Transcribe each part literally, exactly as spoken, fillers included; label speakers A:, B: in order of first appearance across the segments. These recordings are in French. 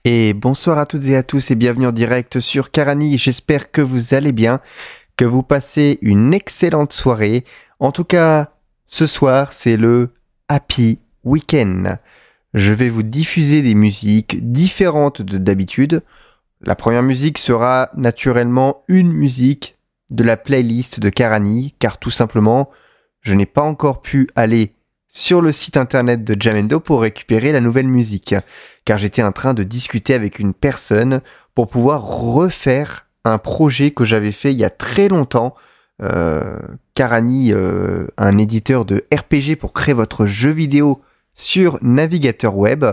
A: Et bonsoir à toutes et à tous et bienvenue en direct sur Karani. J'espère que vous allez bien, que vous passez une excellente soirée. En tout cas, ce soir, c'est le Happy Weekend. Je vais vous diffuser des musiques différentes de d'habitude. La première musique sera naturellement une musique de la playlist de Karani, car tout simplement, je n'ai pas encore pu aller sur le site internet de Jamendo pour récupérer la nouvelle musique, car j'étais en train de discuter avec une personne pour pouvoir refaire un projet que j'avais fait il y a très longtemps. Euh, Karani, euh, un éditeur de R P G pour créer votre jeu vidéo sur navigateur web.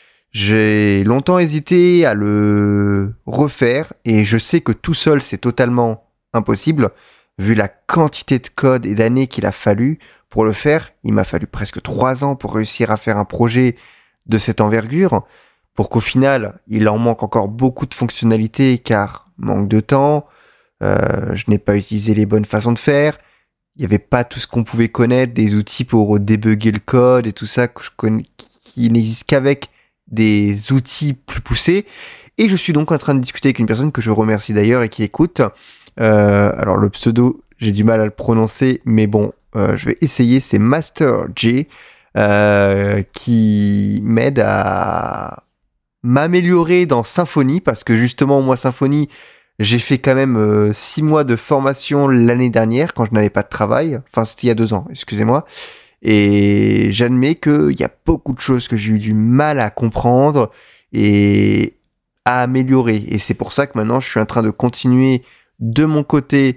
A: J'ai longtemps hésité à le refaire et je sais que tout seul c'est totalement impossible. Vu la quantité de code et d'années qu'il a fallu pour le faire, il m'a fallu presque trois ans pour réussir à faire un projet de cette envergure, pour qu'au final, il en manque encore beaucoup de fonctionnalités, car manque de temps, euh, je n'ai pas utilisé les bonnes façons de faire, il n'y avait pas tout ce qu'on pouvait connaître, des outils pour débugger le code et tout ça, que je connais, qui n'existent qu'avec des outils plus poussés, et je suis donc en train de discuter avec une personne que je remercie d'ailleurs et qui écoute. Euh, alors le pseudo, j'ai du mal à le prononcer, mais bon, euh, je vais essayer. C'est Master J, euh, qui m'aide à m'améliorer dans Symfony, parce que justement moi Symfony, j'ai fait quand même euh, six mois de formation l'année dernière quand je n'avais pas de travail. Enfin, c'était il y a deux ans, excusez-moi. Et j'admets qu'il y a beaucoup de choses que j'ai eu du mal à comprendre et à améliorer. Et c'est pour ça que maintenant je suis en train de continuer de mon côté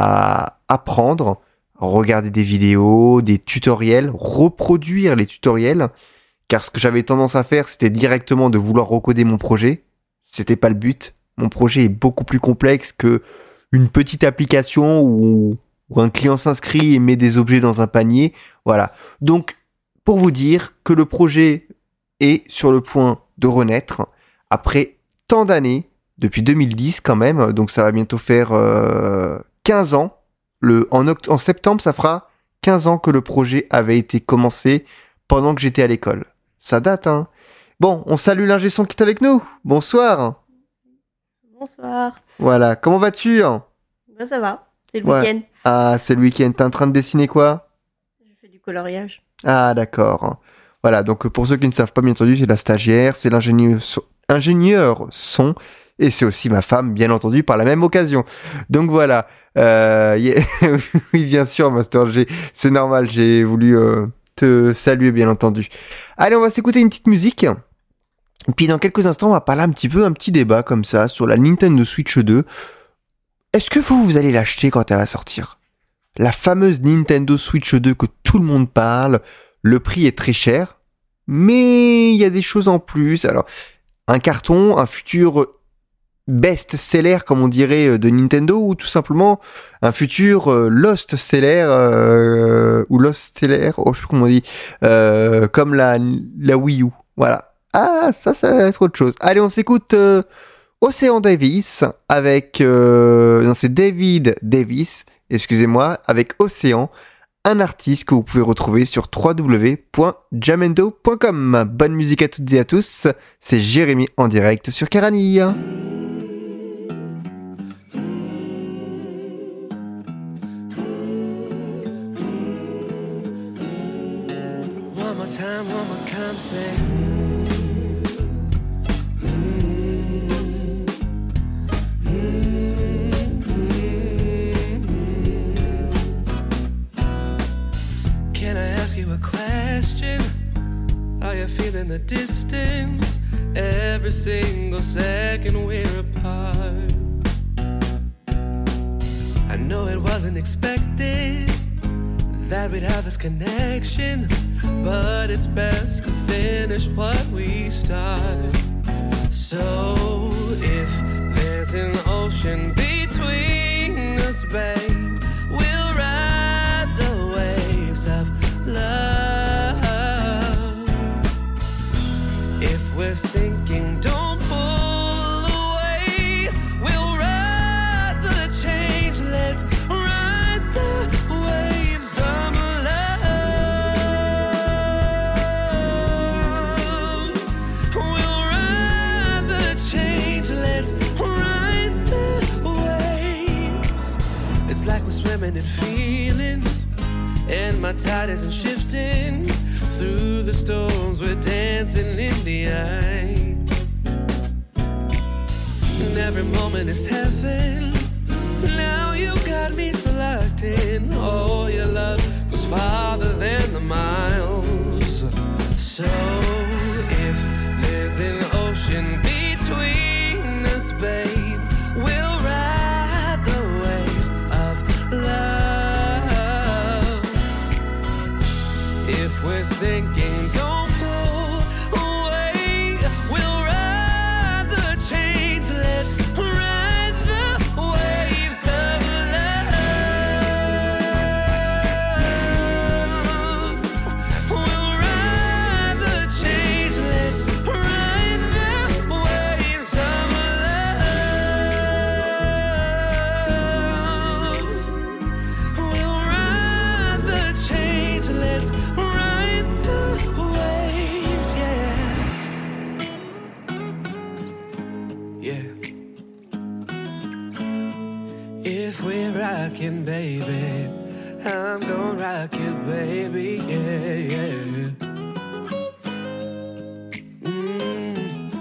A: à apprendre, regarder des vidéos, des tutoriels, reproduire les tutoriels, car ce que j'avais tendance à faire, c'était directement de vouloir recoder mon projet. C'était pas le but. Mon projet est beaucoup plus complexe que une petite application où, où un client s'inscrit et met des objets dans un panier. Voilà. Donc, pour vous dire que le projet est sur le point de renaître après tant d'années, depuis deux mille dix quand même, donc ça va bientôt faire euh, quinze ans. Le, en, oct- en septembre, ça fera quinze ans que le projet avait été commencé pendant que j'étais à l'école. Ça date, hein. Bon, on salue l'ingé son qui est avec nous. Bonsoir.
B: Bonsoir.
A: Voilà, comment vas-tu?
B: Ben, ça va, c'est le
A: Ouais.
B: week-end.
A: Ah, c'est le week-end. T'es en train de dessiner quoi?
B: Je fais du coloriage.
A: Ah, d'accord. Voilà, donc pour ceux qui ne savent pas, bien entendu, c'est la stagiaire, c'est l'ingénieur so- ingénieur son. Et c'est aussi ma femme, bien entendu, par la même occasion. Donc voilà. Euh, yeah. Oui, bien sûr, Master G. C'est normal, j'ai voulu euh, te saluer, bien entendu. Allez, on va s'écouter une petite musique. Puis dans quelques instants, on va parler un petit peu, un petit débat comme ça, sur la Nintendo Switch deux. Est-ce que vous, vous allez l'acheter quand elle va sortir? La fameuse Nintendo Switch deux que tout le monde parle. Le prix est très cher. Mais il y a des choses en plus. Alors, un carton, un futur best-seller, comme on dirait, de Nintendo, ou tout simplement un futur euh, lost-seller, euh, ou lost-seller, oh, je sais plus comment on dit, euh, comme la, la Wii U. Voilà. Ah, ça, ça va être autre chose. Allez, on s'écoute euh, Ocean Davis avec... Euh, non, c'est David Davis, excusez-moi, avec Océan, un artiste que vous pouvez retrouver sur w w w point jamendo point com. Bonne musique à toutes et à tous, c'est Jérémy en direct sur Karani.
C: One more time, one more time, say. Can I ask you a question? Are you feeling the distance? Every single second we're apart. I know it wasn't expected that we'd have this connection, but it's best to finish what we start. So if there's an ocean between us, babe, we'll ride the waves of love. If we're sinking, don't pull away. We'll ride the change, let's ride the waves of love. We'll ride the feminine feelings, and my tide isn't shifting. Through the storms, we're dancing in the eye. And every moment is heaven. Now you got me so locked in. Oh, your love goes farther than the miles. So if there's an ocean between us, babe, we'll ride the waves of love. If we're sinking, don't pull away. We'll ride the change. Let's ride the waves of love. We'll ride the change. Let's ride the waves of love. We'll ride the change. Let's ride the waves, yeah. Yeah. If we're rockin', baby, I'm gon' rock you, baby, yeah, yeah. Mm.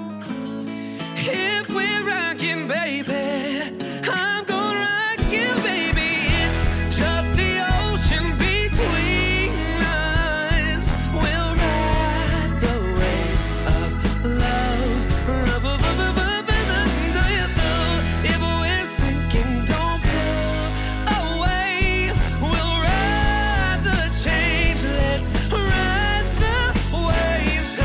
C: If we're rockin', baby, I'm gon' rock you, baby. It's just the ocean between us. We'll ride the waves of love. Love, love, love, love, love, love. Do you know if we're sinking, don't pull away. We'll ride the change. Let's ride the waves of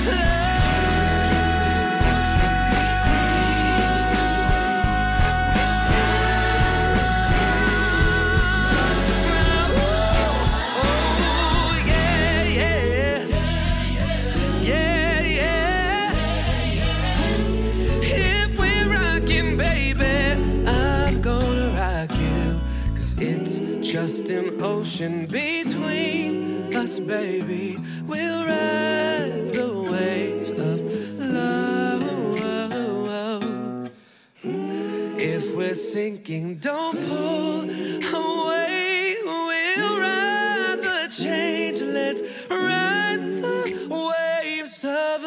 C: Oh, yeah, yeah. Yeah, yeah. If we're rockin', baby, I'm gonna rock you. 'Cause it's just an ocean between us, baby. We'll ride the waves of love. If we're sinking, don't pull away. We'll ride the change. Let's ride the waves of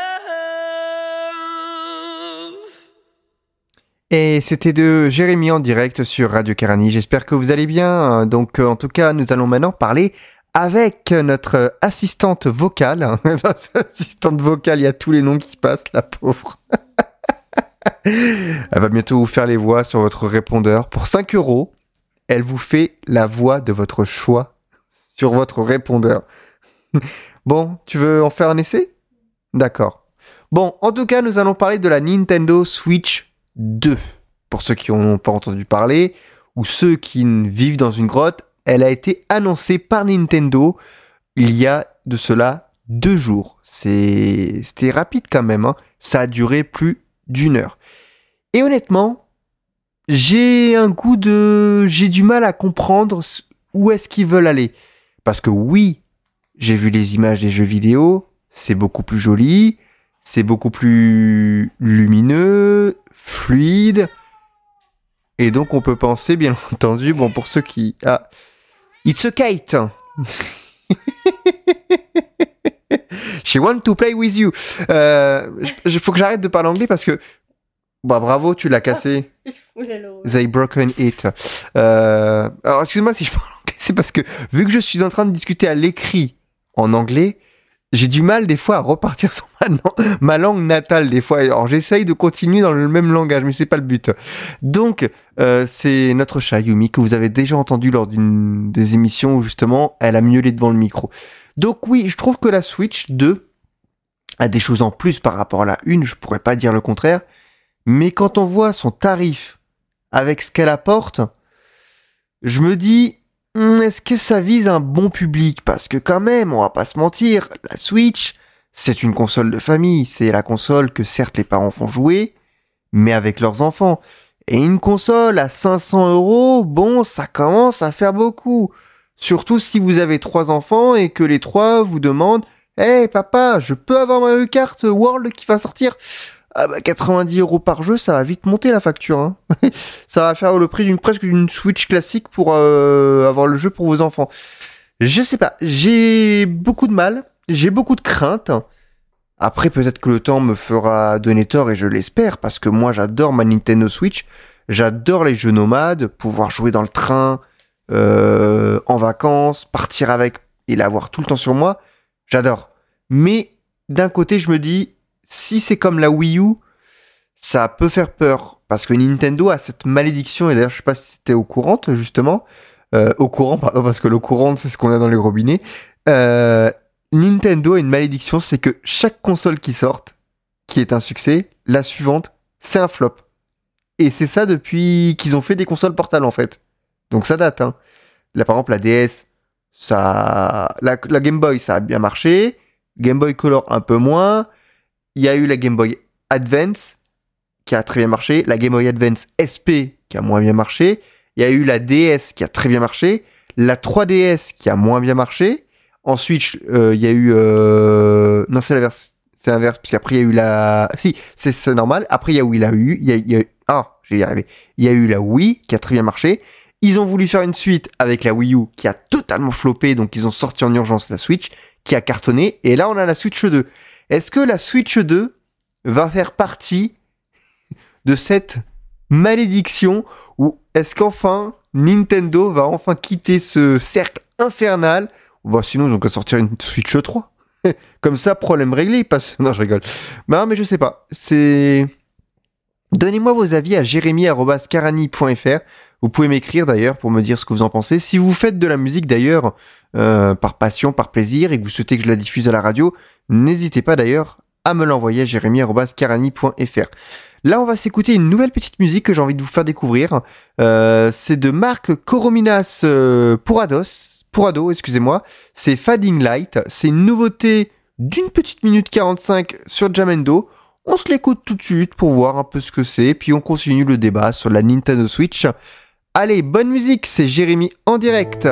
C: love.
A: Et c'était de Jérémy en direct sur Radio Carani. J'espère que vous allez bien. Donc, euh, en tout cas, nous allons maintenant parler avec notre assistante vocale. Assistante vocale, il y a tous les noms qui passent, la pauvre. Elle va bientôt vous faire les voix sur votre répondeur. Pour cinq euros, elle vous fait la voix de votre choix sur votre répondeur. Bon, tu veux en faire un essai ? D'accord. Bon, en tout cas, nous allons parler de la Nintendo Switch deux. Pour ceux qui n'en ont pas entendu parler, ou ceux qui vivent dans une grotte, elle a été annoncée par Nintendo il y a de cela deux jours. C'est... C'était rapide quand même, hein. Ça a duré plus d'une heure. Et honnêtement, j'ai un goût de... J'ai du mal à comprendre où est-ce qu'ils veulent aller. Parce que oui, j'ai vu les images des jeux vidéo, c'est beaucoup plus joli, c'est beaucoup plus lumineux, fluide. Et donc on peut penser, bien entendu, bon pour ceux qui... Ah, it's a kite. She want to play with you. Euh, il faut que j'arrête de parler anglais parce que... Bah bravo, tu l'as cassé. They broken it. Euh, alors excuse-moi si je parle anglais, c'est parce que vu que je suis en train de discuter à l'écrit en anglais, j'ai du mal des fois à repartir sur ma, ma langue natale des fois. Alors j'essaye de continuer dans le même langage, mais c'est pas le but. Donc euh, c'est notre chat Yumi que vous avez déjà entendu lors d'une des émissions où justement elle a miaulé devant le micro. Donc oui, je trouve que la Switch deux a des choses en plus par rapport à la une, je pourrais pas dire le contraire. Mais quand on voit son tarif avec ce qu'elle apporte, je me dis, est-ce que ça vise un bon public ? Parce que quand même, on va pas se mentir, la Switch, c'est une console de famille. C'est la console que certes les parents font jouer, mais avec leurs enfants. Et une console à cinq cents euros, bon, ça commence à faire beaucoup. Surtout si vous avez trois enfants et que les trois vous demandent « Hey papa, je peux avoir Mario Kart World qui va sortir ?» Ah bah quatre-vingt-dix euros par jeu, ça va vite monter la facture. Hein. Ça va faire le prix d'une presque d'une Switch classique pour euh, avoir le jeu pour vos enfants. Je sais pas, j'ai beaucoup de mal, j'ai beaucoup de craintes. Après, peut-être que le temps me fera donner tort et je l'espère, parce que moi j'adore ma Nintendo Switch, j'adore les jeux nomades, pouvoir jouer dans le train, euh, en vacances, partir avec et l'avoir tout le temps sur moi, j'adore. Mais d'un côté, je me dis, si c'est comme la Wii U, ça peut faire peur, parce que Nintendo a cette malédiction, et d'ailleurs je sais pas si c'était au courant, justement, euh, au courant, pardon, parce que l'eau courante c'est ce qu'on a dans les robinets, euh, Nintendo a une malédiction, c'est que chaque console qui sorte, qui est un succès, la suivante, c'est un flop. Et c'est ça depuis qu'ils ont fait des consoles portables, en fait. Donc ça date, hein. Là, par exemple, la D S, ça... La, la Game Boy, ça a bien marché. Game Boy Color, un peu moins. Il y a eu la Game Boy Advance, qui a très bien marché. La Game Boy Advance S P, qui a moins bien marché. Il y a eu la D S, qui a très bien marché. La trois D S, qui a moins bien marché. Ensuite, il euh, y a eu... Euh... Non, c'est l'inverse. C'est l'inverse, puisqu'après, il y a eu la... Si, c'est, c'est normal. Après, il y a eu la Wii. Il y a, il y a... Ah, j'ai y arrivé. Il y a eu la Wii, qui a très bien marché. Ils ont voulu faire une suite avec la Wii U, qui a totalement floppé. Donc, ils ont sorti en urgence la Switch, qui a cartonné. Et là, on a la Switch deux. Est-ce que la Switch deux va faire partie de cette malédiction, ou est-ce qu'enfin, Nintendo va enfin quitter ce cercle infernal? Bah, sinon, ils ont qu'à sortir une Switch trois. Comme ça, problème réglé. Il passe... Non, je rigole. Bah, mais je sais pas. C'est... Donnez-moi vos avis à jérémy arobase carani point f r. Vous pouvez m'écrire d'ailleurs pour me dire ce que vous en pensez. Si vous faites de la musique d'ailleurs, euh, par passion, par plaisir, et que vous souhaitez que je la diffuse à la radio, n'hésitez pas d'ailleurs à me l'envoyer à jérémy arobase carani point f r. Là, on va s'écouter une nouvelle petite musique que j'ai envie de vous faire découvrir. Euh, c'est de Marc Korominas euh, Pourados. Pourado, excusez-moi, c'est Fading Light, c'est une nouveauté d'une petite minute quarante-cinq sur Jamendo. On se l'écoute tout de suite pour voir un peu ce que c'est, puis on continue le débat sur la Nintendo Switch. Allez, bonne musique, c'est Jérémy en direct.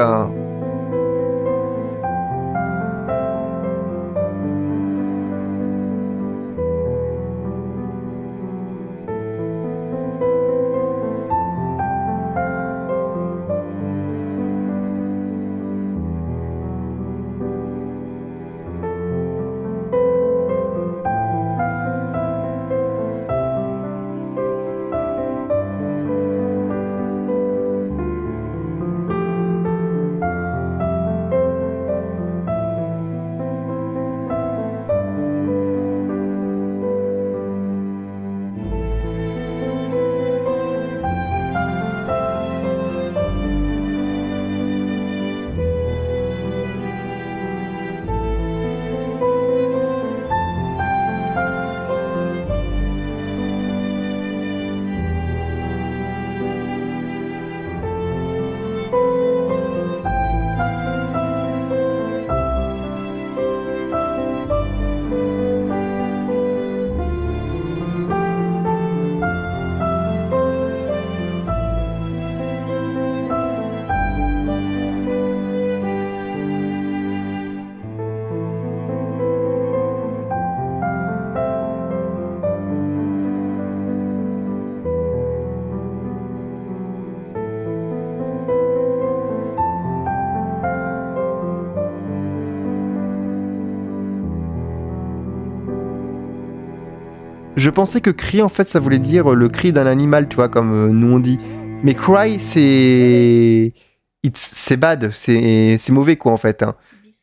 A: Je pensais que cry, en fait, ça voulait dire le cri d'un animal, tu vois, comme euh, nous on dit. Mais cry, c'est... It's... C'est bad, c'est... c'est mauvais, quoi, en fait. Hein.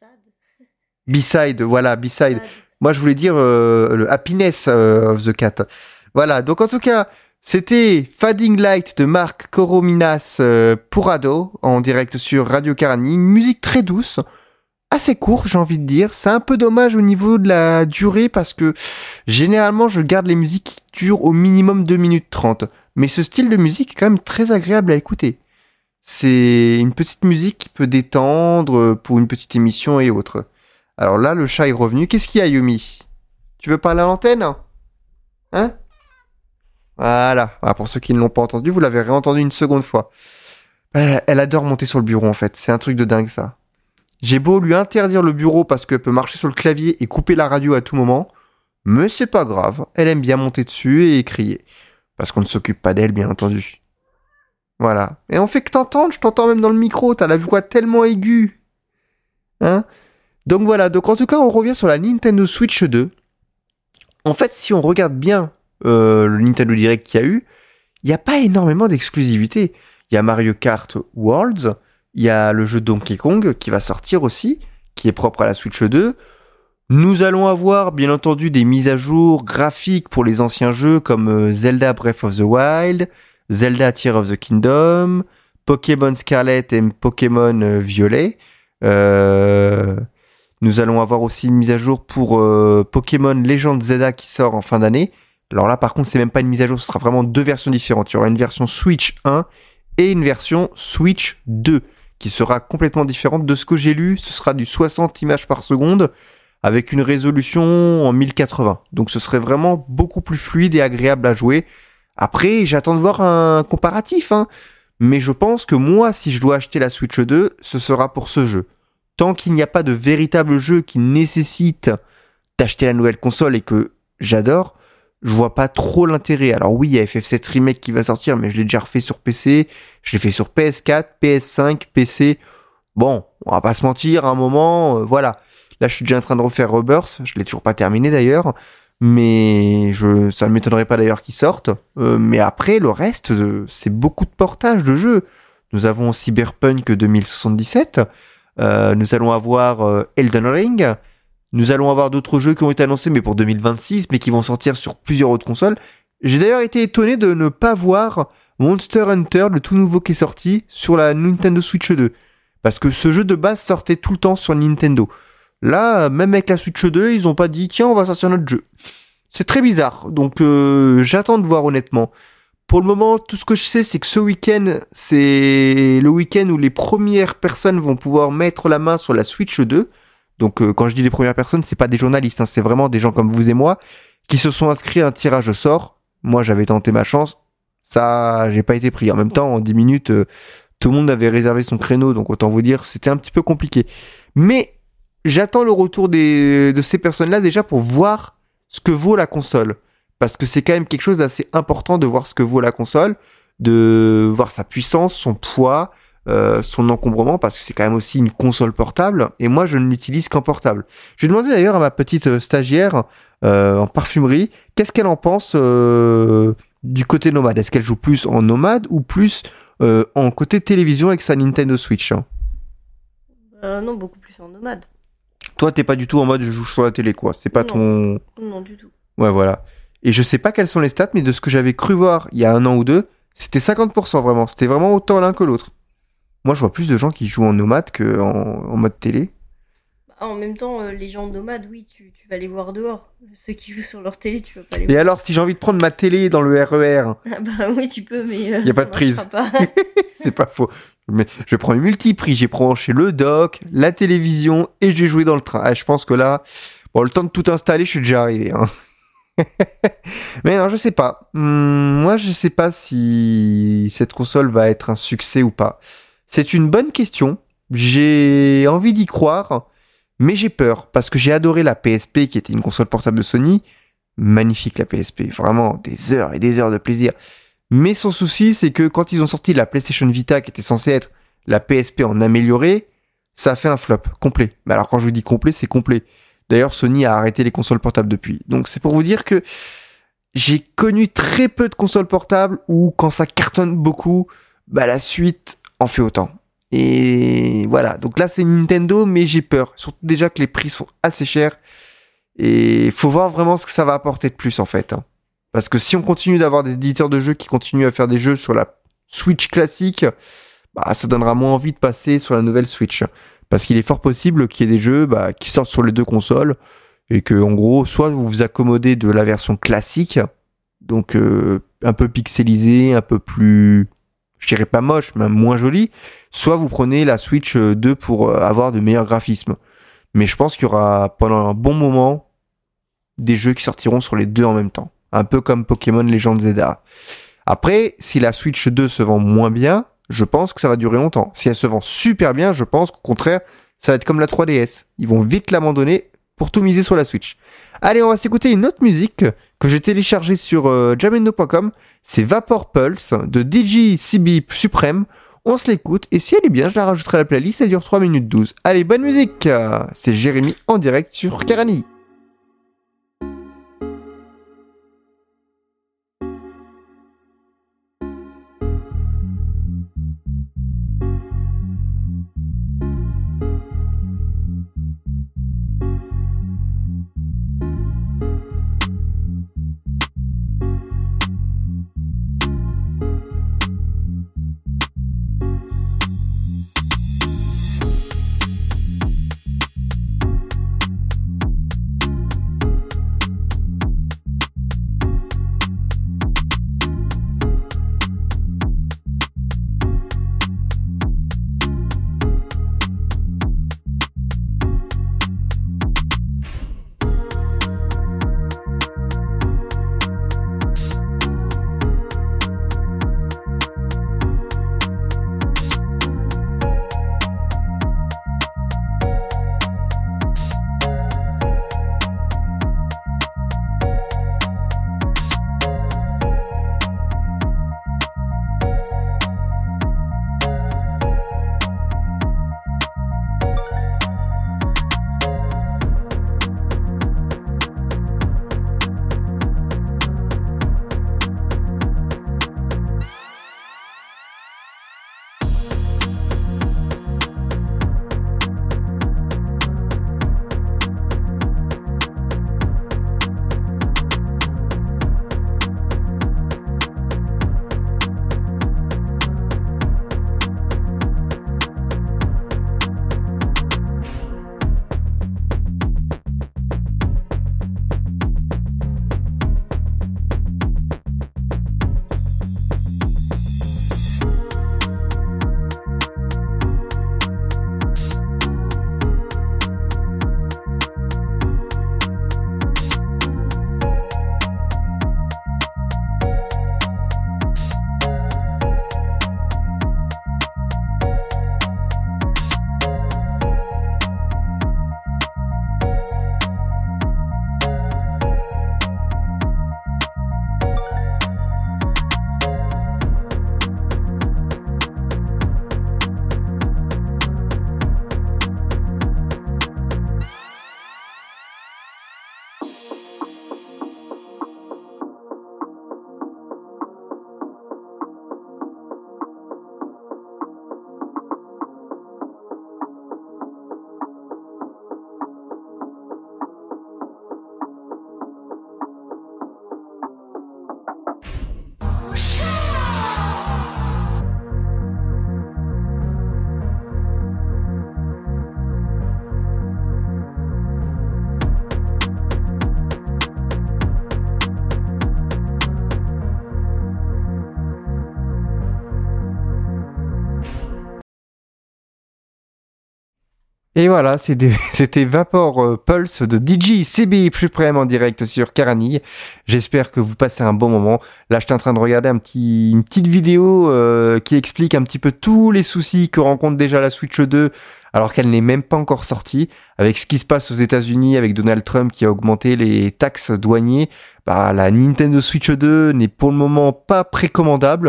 A: B-side. B-side, voilà, B-side. B-side. Moi, je voulais dire euh, le happiness euh, of the cat. Voilà, donc en tout cas, c'était Fading Light de Marc Korominas euh, Pourado, en direct sur Radio Carani. Une musique très douce, assez court, j'ai envie de dire. C'est un peu dommage au niveau de la durée parce que généralement je garde les musiques qui durent au minimum deux minutes trente. Mais ce style de musique est quand même très agréable à écouter. C'est une petite musique qui peut détendre pour une petite émission et autres. Alors là, le chat est revenu. Qu'est-ce qu'il y a, Yumi? Tu veux parler à l'antenne? Hein? Voilà. Ah, pour ceux qui ne l'ont pas entendu, vous l'avez réentendu une seconde fois. Elle, elle adore monter sur le bureau, en fait. C'est un truc de dingue, ça. J'ai beau lui interdire le bureau parce qu'elle peut marcher sur le clavier et couper la radio à tout moment. Mais c'est pas grave, elle aime bien monter dessus et crier. Parce qu'on ne s'occupe pas d'elle, bien entendu. Voilà. Et on fait que t'entendre, je t'entends même dans le micro, t'as la voix tellement aiguë. Hein ? Donc voilà, donc en tout cas, on revient sur la Nintendo Switch deux. En fait, si on regarde bien euh, le Nintendo Direct qu'il y a eu, il n'y a pas énormément d'exclusivité. Il y a Mario Kart Worlds, il y a le jeu Donkey Kong qui va sortir aussi, qui est propre à la Switch deux. Nous allons avoir, bien entendu, des mises à jour graphiques pour les anciens jeux comme Zelda Breath of the Wild, Zelda Tears of the Kingdom, Pokémon Scarlet et Pokémon Violet. Euh... Nous allons avoir aussi une mise à jour pour euh, Pokémon Legend Zelda qui sort en fin d'année. Alors là, par contre, c'est même pas une mise à jour, ce sera vraiment deux versions différentes. Il y aura une version Switch un et une version Switch deux qui sera complètement différente. De ce que j'ai lu, ce sera du soixante images par seconde avec une résolution en mille quatre-vingts. Donc ce serait vraiment beaucoup plus fluide et agréable à jouer. Après, j'attends de voir un comparatif, hein. Mais je pense que moi, si je dois acheter la Switch deux, ce sera pour ce jeu. Tant qu'il n'y a pas de véritable jeu qui nécessite d'acheter la nouvelle console et que j'adore, je vois pas trop l'intérêt. Alors oui, il y a F F sept Remake qui va sortir, mais je l'ai déjà refait sur P C, je l'ai fait sur P S quatre, P S cinq, P C. Bon, on va pas se mentir, à un moment, euh, voilà. Là, je suis déjà en train de refaire Rebirth, je l'ai toujours pas terminé d'ailleurs, mais je, ça ne m'étonnerait pas d'ailleurs qu'il sorte. Euh, mais après, le reste, euh, c'est beaucoup de portages de jeux. Nous avons Cyberpunk deux mille soixante-dix-sept. Euh, nous allons avoir euh, Elden Ring, nous allons avoir d'autres jeux qui ont été annoncés mais pour deux mille vingt-six, mais qui vont sortir sur plusieurs autres consoles. J'ai d'ailleurs été étonné de ne pas voir Monster Hunter, le tout nouveau qui est sorti, sur la Nintendo Switch deux. Parce que ce jeu de base sortait tout le temps sur Nintendo. Là, même avec la Switch deux, ils ont pas dit « Tiens, on va sortir notre jeu ». C'est très bizarre, donc euh, j'attends de voir honnêtement. Pour le moment, tout ce que je sais, c'est que ce week-end, c'est le week-end où les premières personnes vont pouvoir mettre la main sur la Switch deux. Donc, euh, quand je dis les premières personnes, c'est pas des journalistes, hein, c'est vraiment des gens comme vous et moi qui se sont inscrits à un tirage au sort. Moi, j'avais tenté ma chance. Ça, j'ai pas été pris. En même temps, en dix minutes, euh, tout le monde avait réservé son créneau. Donc, autant vous dire, c'était un petit peu compliqué. Mais, j'attends le retour des, de ces personnes-là déjà pour voir ce que vaut la console. Parce que c'est quand même quelque chose d'assez important de voir ce que vaut la console, de voir sa puissance, son poids, euh, son encombrement, parce que c'est quand même aussi une console portable, et moi je ne l'utilise qu'en portable. J'ai demandé d'ailleurs à ma petite stagiaire euh, en parfumerie, qu'est-ce qu'elle en pense euh, du côté nomade. Est-ce qu'elle joue plus en nomade ou plus euh, en côté télévision avec sa Nintendo Switch, hein?
B: euh, Non, beaucoup plus en nomade.
A: Toi, t'es pas du tout en mode je joue sur la télé, quoi. C'est pas
B: non.
A: ton...
B: Non, du tout.
A: Ouais, voilà. Et je sais pas quelles sont les stats, mais de ce que j'avais cru voir il y a un an ou deux, c'était cinquante pour cent vraiment. C'était vraiment autant l'un que l'autre. Moi, je vois plus de gens qui jouent en nomade qu'en en mode télé.
B: En même temps, euh, les gens nomades, oui, tu, tu vas les voir dehors. Ceux qui jouent sur leur télé, tu vas pas les
A: Et
B: voir.
A: alors, si j'ai envie de prendre ma télé dans le R E R,
B: Ah bah oui, tu peux, mais euh,
A: y a pas
B: ça
A: de prise.
B: marchera pas.
A: C'est pas faux. Mais je prends une multiprise, j'ai branché le dock, la télévision et j'ai joué dans le train. Ah, je pense que là, bon, le temps de tout installer, je suis déjà arrivé. Hein. Mais non, je sais pas. Hum, moi, je sais pas si cette console va être un succès ou pas. C'est une bonne question. J'ai envie d'y croire, mais j'ai peur parce que j'ai adoré la P S P qui était une console portable de Sony. Magnifique la P S P, vraiment des heures et des heures de plaisir. Mais son souci, c'est que quand ils ont sorti la PlayStation Vita qui était censée être la P S P en amélioré, ça a fait un flop complet. Mais alors quand je vous dis complet, c'est complet. D'ailleurs, Sony a arrêté les consoles portables depuis. Donc c'est pour vous dire que j'ai connu très peu de consoles portables où quand ça cartonne beaucoup, bah la suite en fait autant. Et voilà, donc là c'est Nintendo, mais j'ai peur. Surtout déjà que les prix sont assez chers. Et faut voir vraiment ce que ça va apporter de plus en fait. Hein. Parce que si on continue d'avoir des éditeurs de jeux qui continuent à faire des jeux sur la Switch classique, bah ça donnera moins envie de passer sur la nouvelle Switch. Parce qu'il est fort possible qu'il y ait des jeux bah, qui sortent sur les deux consoles et que en gros, soit vous vous accommodez de la version classique, donc euh, un peu pixelisée, un peu plus, je dirais pas moche, mais moins jolie, soit vous prenez la Switch deux pour avoir de meilleurs graphismes. Mais je pense qu'il y aura pendant un bon moment des jeux qui sortiront sur les deux en même temps. Un peu comme Pokémon Legend Zelda. Après, si la Switch deux se vend moins bien, je pense que ça va durer longtemps. Si elle se vend super bien, je pense qu'au contraire, ça va être comme la trois D S. Ils vont vite l'abandonner pour tout miser sur la Switch. Allez, on va s'écouter une autre musique que j'ai téléchargée sur euh, jamendo point com. C'est Vapor Pulse de D J C B Supreme. On se l'écoute et si elle est bien, je la rajouterai à la playlist. Elle dure trois minutes douze. Allez, bonne musique. C'est Jérémy en direct sur Karani. Et voilà, c'était, c'était Vapor euh, Pulse de D J C B Supreme en direct sur Karani. J'espère que vous passez un bon moment. Là, j'étais en train de regarder un petit, une petite vidéo euh, qui explique un petit peu tous les soucis que rencontre déjà la Switch deux, alors qu'elle n'est même pas encore sortie. Avec ce qui se passe aux États-Unis, avec Donald Trump qui a augmenté les taxes douanières, bah, la Nintendo Switch deux n'est pour le moment pas précommandable.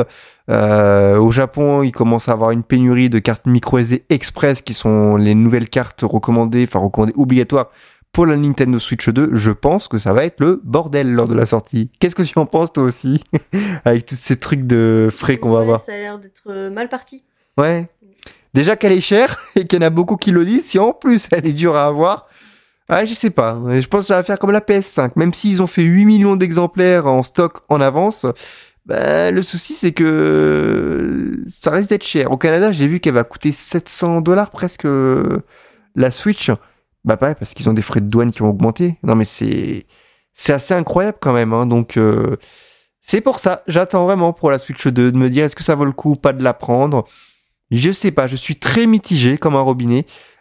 A: Euh, au Japon, il commence à avoir une pénurie de cartes micro S D Express qui sont les nouvelles cartes recommandées, enfin recommandées obligatoires pour la Nintendo Switch deux. Je pense que ça va être le bordel lors de la sortie. Qu'est-ce que tu en penses toi aussi avec tous ces trucs de frais qu'on va
B: Ouais,
A: avoir?
B: Ça a l'air d'être euh, mal parti.
A: Ouais. Déjà qu'elle est chère et qu'il y en a beaucoup qui le disent, si en plus elle est dure à avoir, ah, je sais pas. Je pense que ça va faire comme la P S cinq. Même s'ils ont fait huit millions d'exemplaires en stock en avance, bah, le souci c'est que ça risque d'être cher. Au Canada, j'ai vu qu'elle va coûter sept cents dollars presque la Switch. Bah pareil, parce qu'ils ont des frais de douane qui ont augmenté. Non mais c'est c'est assez incroyable quand même. Hein. Donc euh, c'est pour ça, j'attends vraiment pour la Switch deux de me dire est-ce que ça vaut le coup ou pas de la prendre. Je sais pas, je suis très mitigé comme un robinet.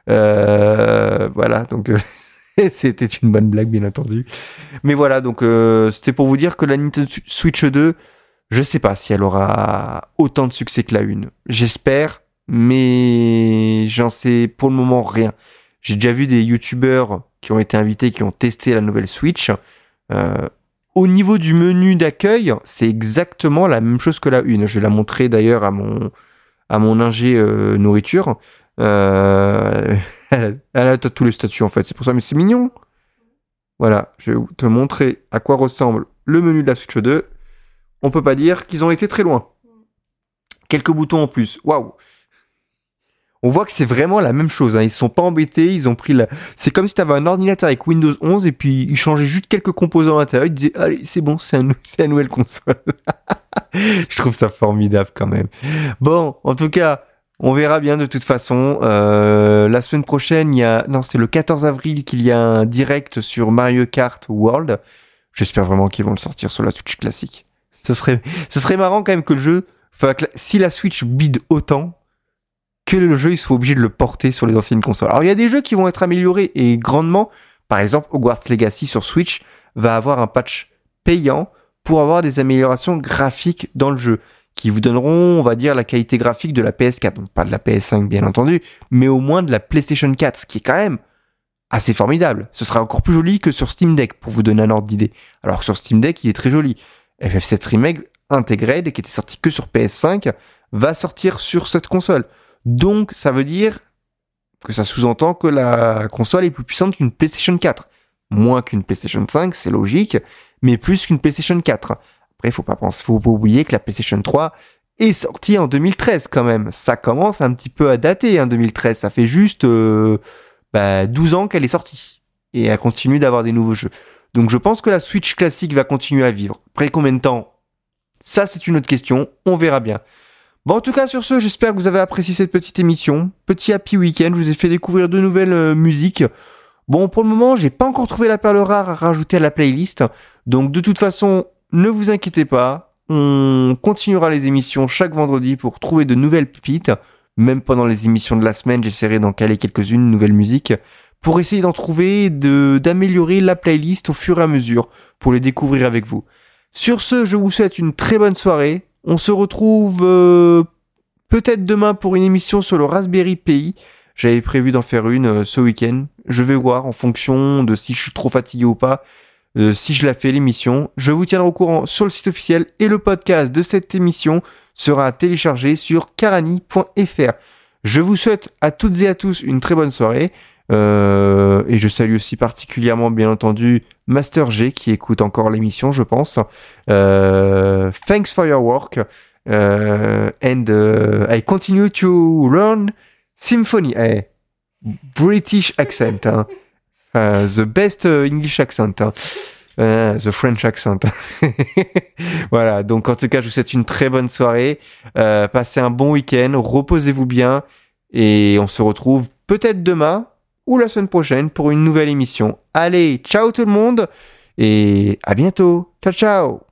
A: Euh, voilà, donc euh, c'était une bonne blague bien entendu. Mais voilà, donc euh, c'était pour vous dire que la Nintendo Switch deux, je sais pas si elle aura autant de succès que la une. J'espère, mais j'en sais pour le moment rien. J'ai déjà vu des youtubeurs qui ont été invités, qui ont testé la nouvelle Switch. Euh, au niveau du menu d'accueil, c'est exactement la même chose que la une. Je vais la montrer d'ailleurs à mon, à mon ingé euh, nourriture. Euh, elle, elle a tous les statuts en fait, c'est pour ça, mais c'est mignon. Voilà, je vais te montrer à quoi ressemble le menu de la Switch deux. On peut pas dire qu'ils ont été très loin. Quelques boutons en plus. Waouh! On voit que c'est vraiment la même chose. Hein. Ils se sont pas embêtés. Ils ont pris la. C'est comme si tu avais un ordinateur avec Windows onze et puis ils changeaient juste quelques composants à l'intérieur. Ils disaient allez, c'est bon, c'est, un... c'est la nouvelle console. Je trouve ça formidable quand même. Bon, en tout cas, on verra bien de toute façon. Euh, la semaine prochaine, il y a. Non, c'est le quatorze avril qu'il y a un direct sur Mario Kart World. J'espère vraiment qu'ils vont le sortir sur la Switch classique. Ce serait, ce serait marrant quand même que le jeu. Enfin, si la Switch bide autant, que le jeu il soit obligé de le porter sur les anciennes consoles. Alors il y a des jeux qui vont être améliorés et grandement. Par exemple, Hogwarts Legacy sur Switch va avoir un patch payant pour avoir des améliorations graphiques dans le jeu qui vous donneront, on va dire, la qualité graphique de la P S quatre. Donc pas de la P S cinq bien entendu, mais au moins de la PlayStation quatre, ce qui est quand même assez formidable. Ce sera encore plus joli que sur Steam Deck pour vous donner un ordre d'idée. Alors sur Steam Deck, il est très joli. F F sept Remake Integrated, qui était sorti que sur P S cinq, va sortir sur cette console. Donc, ça veut dire que ça sous-entend que la console est plus puissante qu'une PlayStation quatre. Moins qu'une PlayStation cinq, c'est logique, mais plus qu'une PlayStation quatre. Après, faut pas penser, faut pas oublier que la PlayStation trois est sortie en deux mille treize quand même. Ça commence un petit peu à dater, hein, deux mille treize. Ça fait juste euh, bah, douze ans qu'elle est sortie. Et elle continue d'avoir des nouveaux jeux. Donc, je pense que la Switch classique va continuer à vivre. Après combien de temps ? Ça, c'est une autre question. On verra bien. Bon, en tout cas, sur ce, j'espère que vous avez apprécié cette petite émission. Petit happy week-end, je vous ai fait découvrir de nouvelles euh, musiques. Bon, pour le moment, j'ai pas encore trouvé la perle rare à rajouter à la playlist. Donc, de toute façon, ne vous inquiétez pas. On continuera les émissions chaque vendredi pour trouver de nouvelles pépites. Même pendant les émissions de la semaine, j'essaierai d'en caler quelques-unes, nouvelles musiques, pour essayer d'en trouver et de, d'améliorer la playlist au fur et à mesure, pour les découvrir avec vous. Sur ce, je vous souhaite une très bonne soirée. On se retrouve euh, peut-être demain pour une émission sur le Raspberry Pi. J'avais prévu d'en faire une euh, ce week-end. Je vais voir en fonction de si je suis trop fatigué ou pas, euh, si je la fais l'émission. Je vous tiendrai au courant sur le site officiel et le podcast de cette émission sera téléchargé sur karani point f r. Je vous souhaite à toutes et à tous une très bonne soirée. Euh, et je salue aussi particulièrement, bien entendu, Master G qui écoute encore l'émission, je pense. Euh, thanks for your work. Uh, and uh, I continue to learn symphony. Eh, British accent. Hein. Uh, the best English accent. Hein. Uh, the French accent. Voilà, donc en tout cas, je vous souhaite une très bonne soirée. Euh, passez un bon week-end, reposez-vous bien. Et on se retrouve peut-être demain ou la semaine prochaine pour une nouvelle émission. Allez, ciao tout le monde et à bientôt. Ciao, ciao.